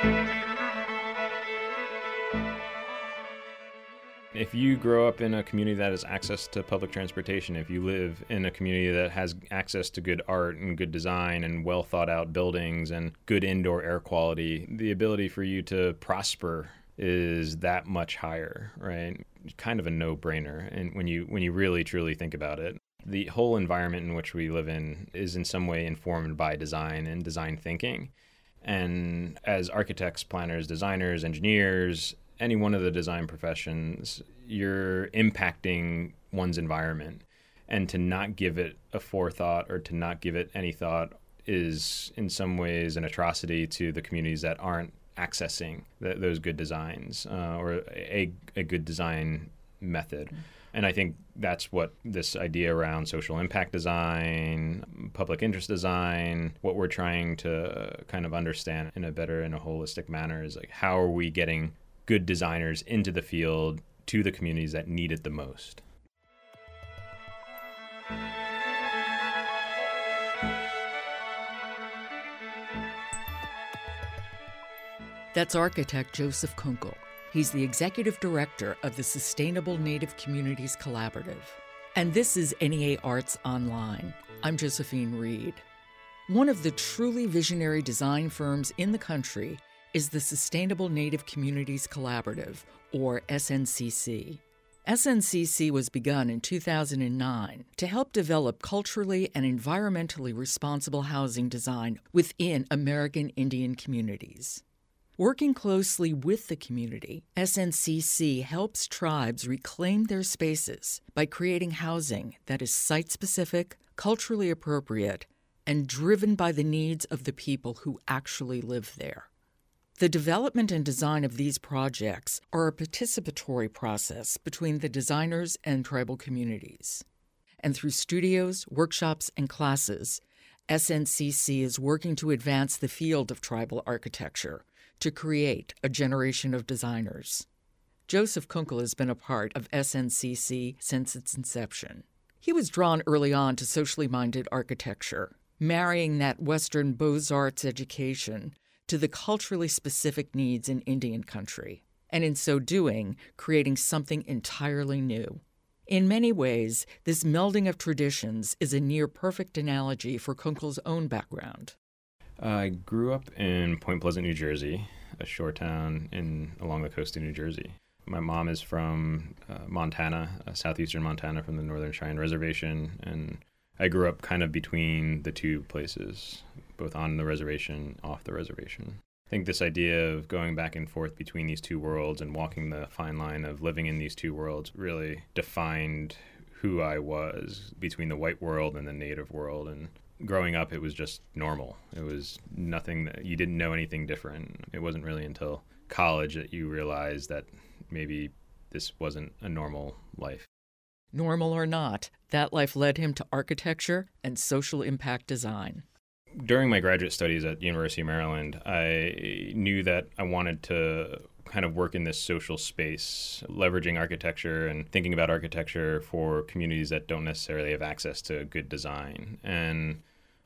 If you grow up in a community that has access to public transportation, if you live in a community that has access to good art and good design and well thought out buildings and good indoor air quality, the ability for you to prosper is that much higher, right? Kind of a no-brainer. And when you really truly think about it, the whole environment in which we live in is in some way informed by design and design thinking. And as architects, planners, designers, engineers, any one of the design professions, you're impacting one's environment. And to not give it a forethought or to not give it any thought is in some ways an atrocity to the communities that aren't accessing those good designs or a good design method. And I think that's what this idea around social impact design, public interest design, what we're trying to kind of understand in a better and a holistic manner is like, how are we getting good designers into the field to the communities that need it the most? That's architect Joseph Kunkel. He's the executive director of the Sustainable Native Communities Collaborative. And this is NEA Arts Online. I'm Josephine Reed. One of the truly visionary design firms in the country is the Sustainable Native Communities Collaborative, or SNCC. SNCC was begun in 2009 to help develop culturally and environmentally responsible housing design within American Indian communities. Working closely with the community, SNCC helps tribes reclaim their spaces by creating housing that is site-specific, culturally appropriate, and driven by the needs of the people who actually live there. The development and design of these projects are a participatory process between the designers and tribal communities. And through studios, workshops, and classes, SNCC is working to advance the field of tribal architecture to create a generation of designers. Joseph Kunkel has been a part of SNCC since its inception. He was drawn early on to socially minded architecture, marrying that Western Beaux-Arts education to the culturally specific needs in Indian country, and in so doing, creating something entirely new. In many ways, this melding of traditions is a near-perfect analogy for Kunkel's own background. I grew up in Point Pleasant, New Jersey, a shore town along the coast of New Jersey. My mom is from Montana, southeastern Montana, from the Northern Cheyenne Reservation, and I grew up kind of between the two places, both on the reservation, off the reservation. I think this idea of going back and forth between these two worlds and walking the fine line of living in these two worlds really defined who I was between the white world and the native world. And growing up, it was just normal. It was nothing that you didn't know anything different. It wasn't really until college that you realized that maybe this wasn't a normal life. Normal or not, that life led him to architecture and social impact design. During my graduate studies at the University of Maryland, I knew that I wanted to kind of work in this social space, leveraging architecture and thinking about architecture for communities that don't necessarily have access to good design. And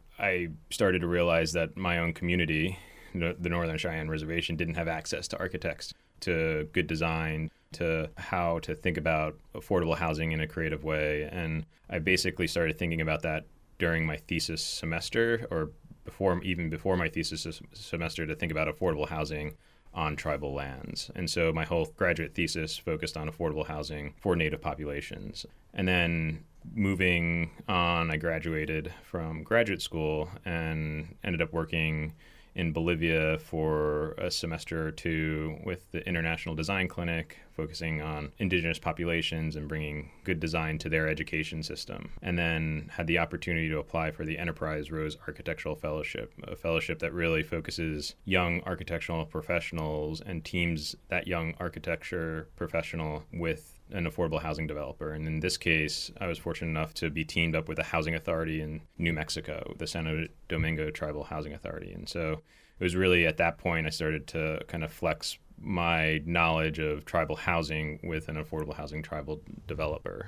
I started to realize that my own community, the Northern Cheyenne Reservation, didn't have access to architects, to good design, to how to think about affordable housing in a creative way. And I basically started thinking about that during my thesis semester, or before my thesis semester, to think about affordable housing on tribal lands. And so my whole graduate thesis focused on affordable housing for Native populations. And then moving on, I graduated from graduate school and ended up working in Bolivia for a semester or two with the International Design Clinic, focusing on indigenous populations and bringing good design to their education system. And then had the opportunity to apply for the Enterprise Rose Architectural Fellowship, a fellowship that really focuses young architectural professionals and teams that young architecture professional with an affordable housing developer. And in this case, I was fortunate enough to be teamed up with a housing authority in New Mexico, the Santo Domingo Tribal Housing Authority. And so it was really at that point I started to kind of flex my knowledge of tribal housing with an affordable housing tribal developer.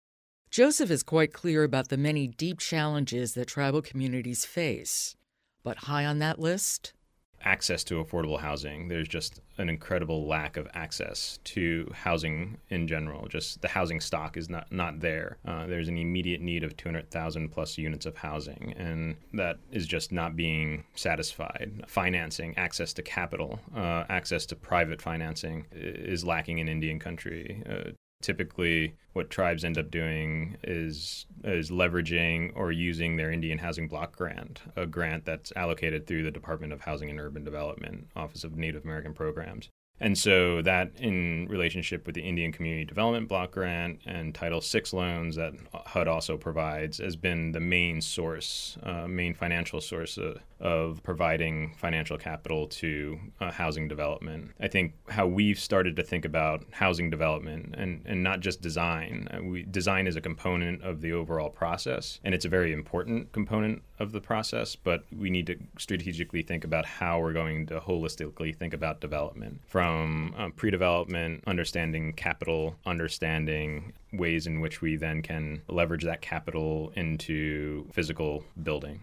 Joseph is quite clear about the many deep challenges that tribal communities face. But high on that list? access to affordable housing. There's just an incredible lack of access to housing in general. Just the housing stock is not there. There's an immediate need of 200,000 plus units of housing, and that is just not being satisfied. Financing, access to capital, access to private financing is lacking in Indian country. Typically, what tribes end up doing is leveraging or using their Indian Housing Block Grant, a grant that's allocated through the Department of Housing and Urban Development, Office of Native American Programs. And so that, in relationship with the Indian Community Development Block Grant and Title VI loans that HUD also provides, has been the main source, main financial source of providing financial capital to housing development. I think how we've started to think about housing development and not just design. Design is a component of the overall process, and it's a very important component of the process, but we need to strategically think about how we're going to holistically think about development. From pre-development, understanding capital, understanding ways in which we then can leverage that capital into physical building.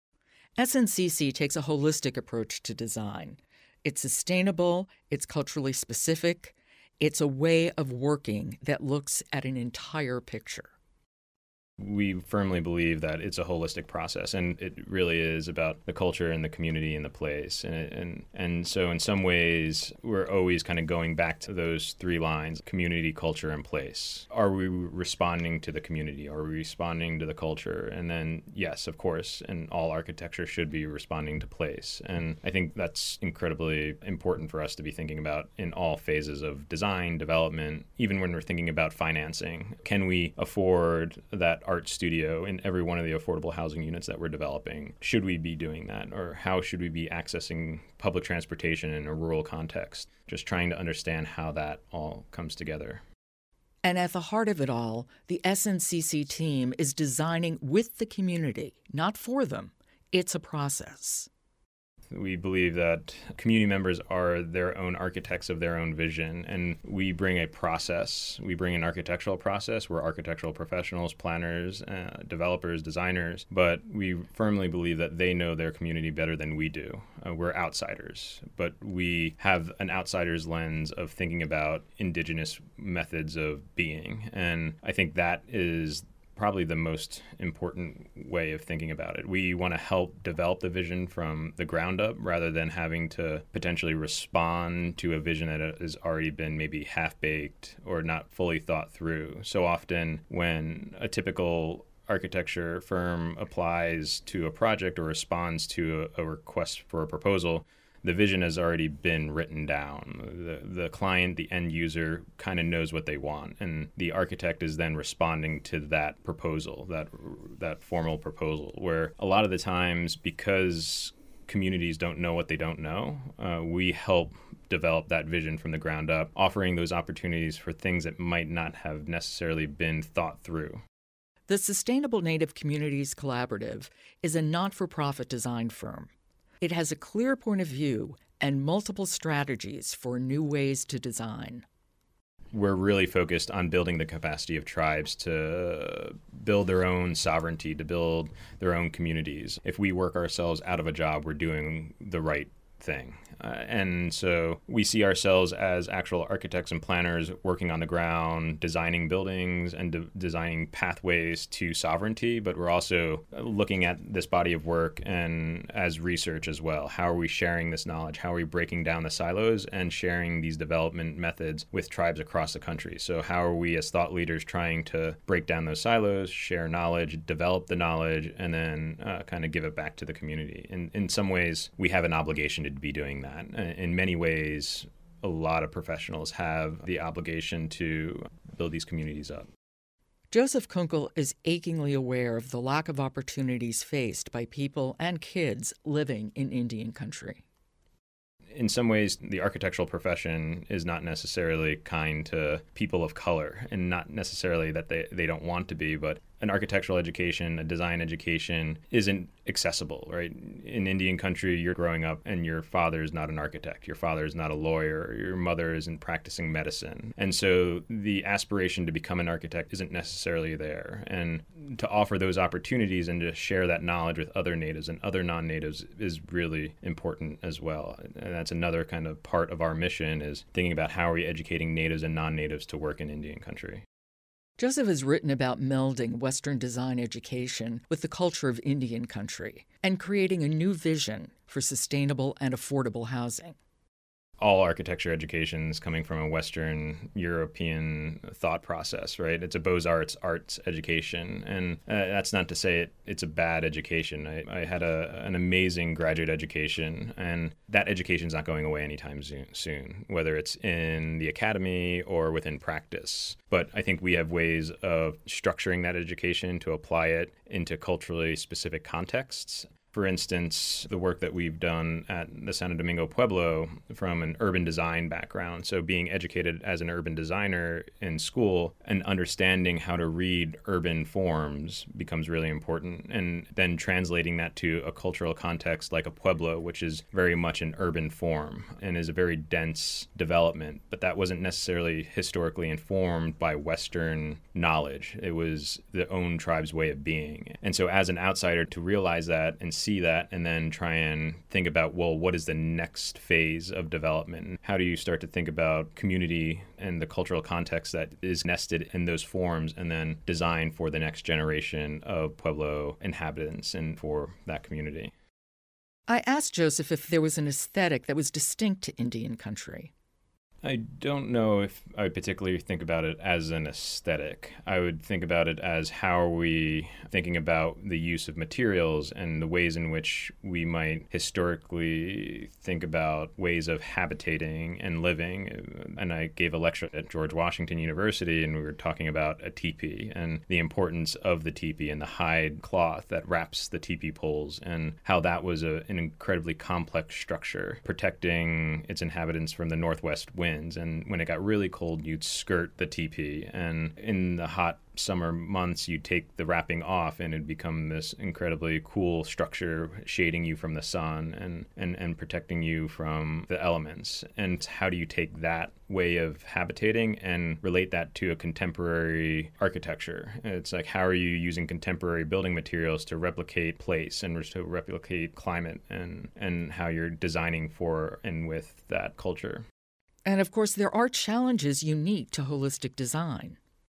SNCC takes a holistic approach to design. It's sustainable, it's culturally specific, it's a way of working that looks at an entire picture. We firmly believe that it's a holistic process, and it really is about the culture and the community and the place. And so in some ways, we're always kind of going back to those three lines: community, culture, and place. Are we responding to the community? Are we responding to the culture? And then, yes, of course, and all architecture should be responding to place. And I think that's incredibly important for us to be thinking about in all phases of design, development, even when we're thinking about financing. Can we afford that art studio in every one of the affordable housing units that we're developing? Should we be doing that? Or how should we be accessing public transportation in a rural context? Just trying to understand how that all comes together. And at the heart of it all, the SNCC team is designing with the community, not for them. It's a process. We believe that community members are their own architects of their own vision, and we bring a process. We bring an architectural process. We're architectural professionals, planners, developers, designers, but we firmly believe that they know their community better than we do. We're outsiders, but we have an outsider's lens of thinking about indigenous methods of being, and I think that is probably the most important way of thinking about it. We want to help develop the vision from the ground up rather than having to potentially respond to a vision that has already been maybe half-baked or not fully thought through. So often when a typical architecture firm applies to a project or responds to a request for a proposal, the vision has already been written down. The client, the end user, kind of knows what they want, and the architect is then responding to that proposal, that formal proposal, where a lot of the times, because communities don't know what they don't know, we help develop that vision from the ground up, offering those opportunities for things that might not have necessarily been thought through. The Sustainable Native Communities Collaborative is a not-for-profit design firm. It has a clear point of view and multiple strategies for new ways to design. We're really focused on building the capacity of tribes to build their own sovereignty, to build their own communities. If we work ourselves out of a job, we're doing the right thing. And so we see ourselves as actual architects and planners working on the ground, designing buildings and designing pathways to sovereignty, but we're also looking at this body of work and as research as well. How are we sharing this knowledge? How are we breaking down the silos and sharing these development methods with tribes across the country? So how are we as thought leaders trying to break down those silos, share knowledge, develop the knowledge, and then kind of give it back to the community? In some ways, we have an obligation to be doing that. In many ways, a lot of professionals have the obligation to build these communities up. Joseph Kunkel is achingly aware of the lack of opportunities faced by people and kids living in Indian country. In some ways, the architectural profession is not necessarily kind to people of color, and not necessarily that they don't want to be, but an architectural education, a design education isn't accessible, right? In Indian country, you're growing up and your father is not an architect, your father is not a lawyer, your mother isn't practicing medicine. And so the aspiration to become an architect isn't necessarily there. And to offer those opportunities and to share that knowledge with other natives and other non-natives is really important as well. And that's another kind of part of our mission, is thinking about how are we educating natives and non-natives to work in Indian country. Joseph has written about melding Western design education with the culture of Indian country and creating a new vision for sustainable and affordable housing. All architecture education is coming from a Western European thought process, right? It's a Beaux-Arts arts education. And that's not to say it's a bad education. I had an amazing graduate education, and that education is not going away anytime soon, whether it's in the academy or within practice. But I think we have ways of structuring that education to apply it into culturally specific contexts. For instance, the work that we've done at the Santo Domingo Pueblo from an urban design background. So being educated as an urban designer in school and understanding how to read urban forms becomes really important. And then translating that to a cultural context like a pueblo, which is very much an urban form and is a very dense development. But that wasn't necessarily historically informed by Western knowledge. It was the own tribe's way of being. And so as an outsider, to realize that and see that and then try and think about, well, what is the next phase of development? How do you start to think about community and the cultural context that is nested in those forms and then design for the next generation of Pueblo inhabitants and for that community? I asked Joseph if there was an aesthetic that was distinct to Indian country. I don't know if I particularly think about it as an aesthetic. I would think about it as how are we thinking about the use of materials and the ways in which we might historically think about ways of habitating and living. And I gave a lecture at George Washington University, and we were talking about a teepee and the importance of the teepee and the hide cloth that wraps the teepee poles, and how that was an incredibly complex structure, protecting its inhabitants from the northwest wind. And when it got really cold, you'd skirt the teepee. And in the hot summer months, you'd take the wrapping off and it'd become this incredibly cool structure, shading you from the sun and protecting you from the elements. And how do you take that way of habitating and relate that to a contemporary architecture? It's like, how are you using contemporary building materials to replicate place and to replicate climate, and how you're designing for and with that culture? And of course, there are challenges unique to holistic design.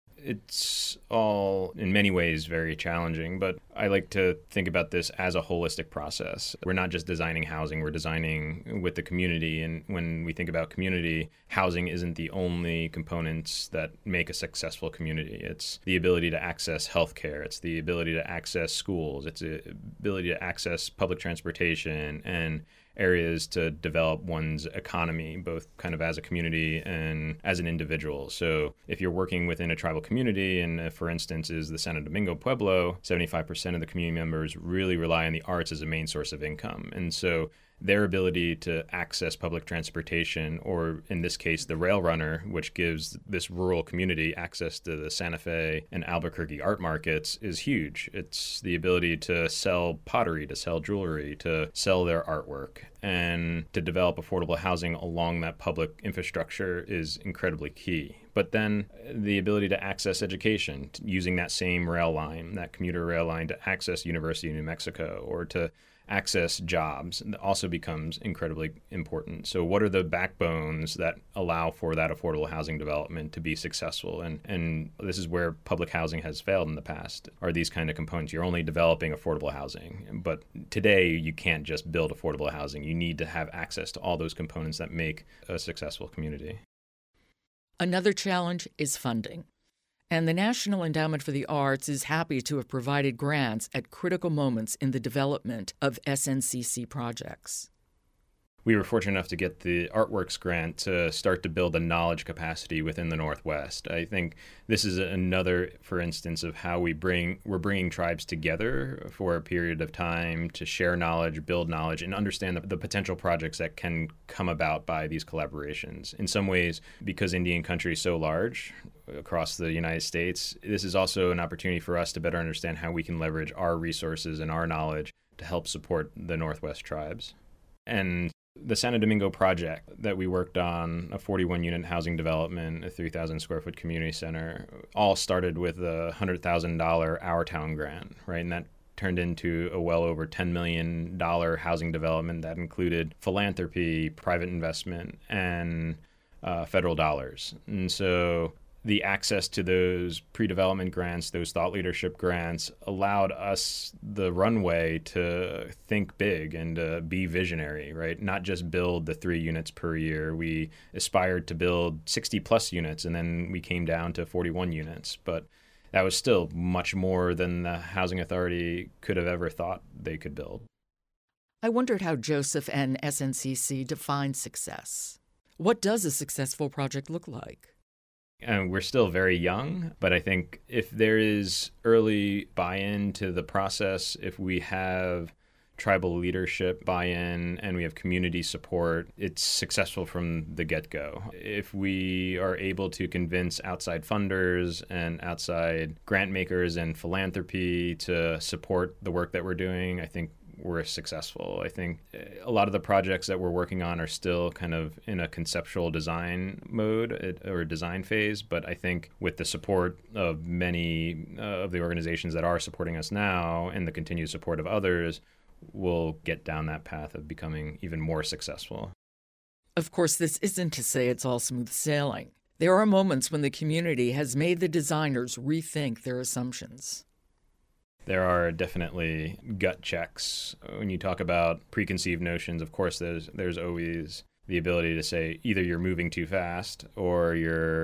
It's all, in many ways, very challenging, but I like to think about this as a holistic process. We're not just designing housing, we're designing with the community. And when we think about community, housing isn't the only components that make a successful community. It's the ability to access healthcare, it's the ability to access schools, it's the ability to access public transportation and areas to develop one's economy, both kind of as a community and as an individual. So if you're working within a tribal community, and for instance is the Santo Domingo Pueblo, 75% of the community members really rely on the arts as a main source of income. And so their ability to access public transportation, or in this case, the Rail Runner, which gives this rural community access to the Santa Fe and Albuquerque art markets, is huge. It's the ability to sell pottery, to sell jewelry, to sell their artwork, and to develop affordable housing along that public infrastructure is incredibly key. But then the ability to access education, using that same rail line, that commuter rail line, to access University of New Mexico, or to access jobs, also becomes incredibly important. So what are the backbones that allow for that affordable housing development to be successful? And this is where public housing has failed in the past, are these kind of components. You're only developing affordable housing. But today, you can't just build affordable housing. You need to have access to all those components that make a successful community. Another challenge is funding. And the National Endowment for the Arts is happy to have provided grants at critical moments in the development of SNCC projects. we were fortunate enough to get the Artworks grant to start to build a knowledge capacity within the Northwest. I think this is another, for instance, of how we're bringing tribes together for a period of time to share knowledge, build knowledge, and understand the potential projects that can come about by these collaborations. In some ways, because Indian country is so large across the United States, this is also an opportunity for us to better understand how we can leverage our resources and our knowledge to help support the Northwest tribes. And the Santo Domingo project that we worked on, a 41-unit housing development, a 3,000 square foot community center, all started with a $100,000 Our Town grant, right? And that turned into a well over $10 million housing development that included philanthropy, private investment, and federal dollars. And so the access to those pre-development grants, those thought leadership grants, allowed us the runway to think big and be visionary, right? Not just build the 3 units per year. We aspired to build 60 plus units, and then we came down to 41 units. But that was still much more than the Housing Authority could have ever thought they could build. I wondered how Joseph and SNCC define success. What does a successful project look like? And we're still very young, but I think if there is early buy-in to the process, if we have tribal leadership buy-in and we have community support, it's successful from the get-go. If we are able to convince outside funders and outside grant makers and philanthropy to support the work that we're doing, I think we're successful. I think a lot of the projects that we're working on are still kind of in a conceptual design mode or design phase, but I think with the support of many of the organizations that are supporting us now and the continued support of others, we'll get down that path of becoming even more successful. Of course, this isn't to say it's all smooth sailing. There are moments when the community has made the designers rethink their assumptions. There are definitely gut checks. When you talk about preconceived notions, of course, there's always the ability to say either you're moving too fast or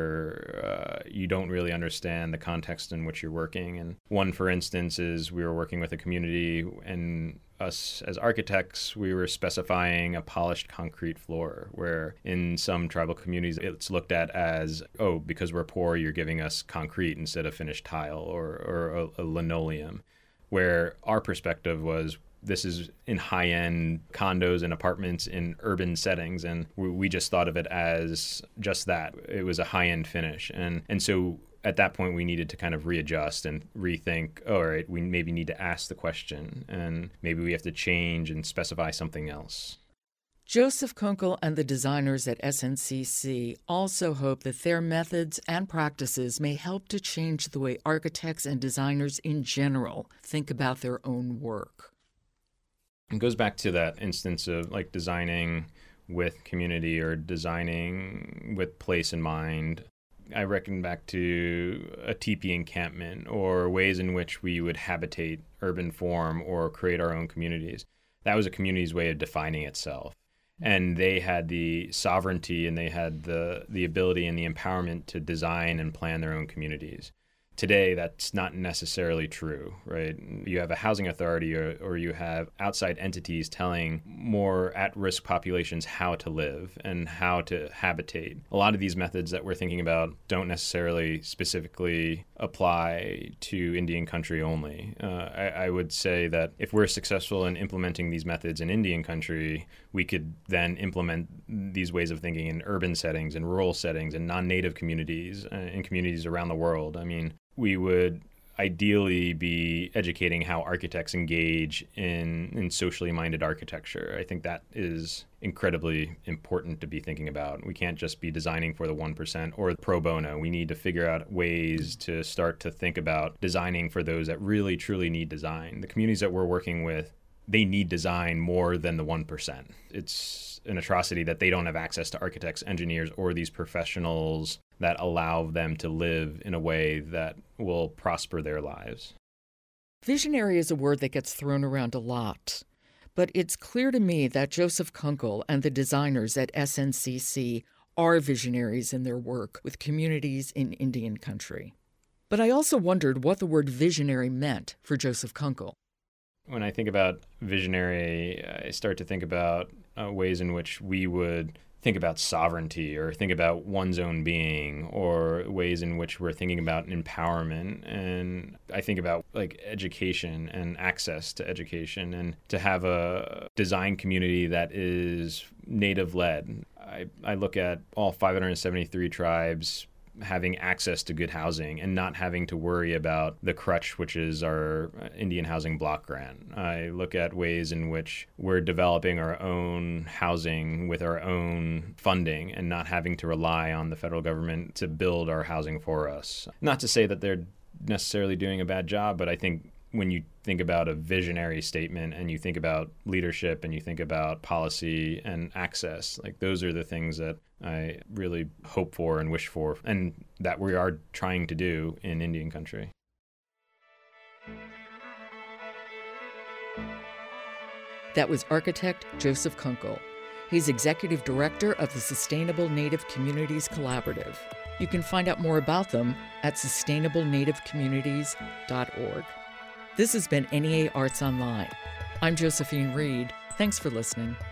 you don't really understand the context in which you're working. And one, for instance, is we were working with a community, and us as architects, we were specifying a polished concrete floor, where in some tribal communities it's looked at as, oh, because we're poor, you're giving us concrete instead of finished tile or a linoleum, where our perspective was, this is in high-end condos and apartments in urban settings, and we just thought of it as just that. It was a high-end finish. And so at that point, we needed to kind of readjust and rethink, all right, we maybe need to ask the question, and maybe we have to change and specify something else. Joseph Kunkel and the designers at SNCC also hope that their methods and practices may help to change the way architects and designers in general think about their own work. It goes back to that instance of like designing with community or designing with place in mind. I reckon back to a teepee encampment or ways in which we would habitate urban form or create our own communities. That was a community's way of defining itself. And they had the sovereignty and they had the ability and the empowerment to design and plan their own communities. Today, that's not necessarily true, right? You have a housing authority or you have outside entities telling more at-risk populations how to live and how to habitate. A lot of these methods that we're thinking about don't necessarily specifically apply to Indian country only. I would say that if we're successful in implementing these methods in Indian country, we could then implement these ways of thinking in urban settings, in rural settings, in non-native communities, in communities around the world. I mean, we would ideally be educating how architects engage in socially minded architecture. I think that is incredibly important to be thinking about. We can't just be designing for the 1% or pro bono. We need to figure out ways to start to think about designing for those that really, truly need design. The communities that we're working with, they need design more than the 1%. It's an atrocity that they don't have access to architects, engineers, or these professionals that allow them to live in a way that will prosper their lives. Visionary is a word that gets thrown around a lot, but it's clear to me that Joseph Kunkel and the designers at SNCC are visionaries in their work with communities in Indian country. But I also wondered what the word visionary meant for Joseph Kunkel. When I think about visionary, I start to think about ways in which we would think about sovereignty or think about one's own being, or ways in which we're thinking about empowerment. And I think about like education and access to education, and to have a design community that is Native led. I look at all 573 tribes having access to good housing and not having to worry about the crutch, which is our Indian Housing Block Grant. I look at ways in which we're developing our own housing with our own funding and not having to rely on the federal government to build our housing for us. Not to say that they're necessarily doing a bad job, but I think when you think about a visionary statement and you think about leadership and you think about policy and access, like those are the things that I really hope for and wish for, and that we are trying to do in Indian country. That was architect Joseph Kunkel. He's executive director of the Sustainable Native Communities Collaborative. You can find out more about them at sustainablenativecommunities.org. This has been NEA Arts Online. I'm Josephine Reed. Thanks for listening.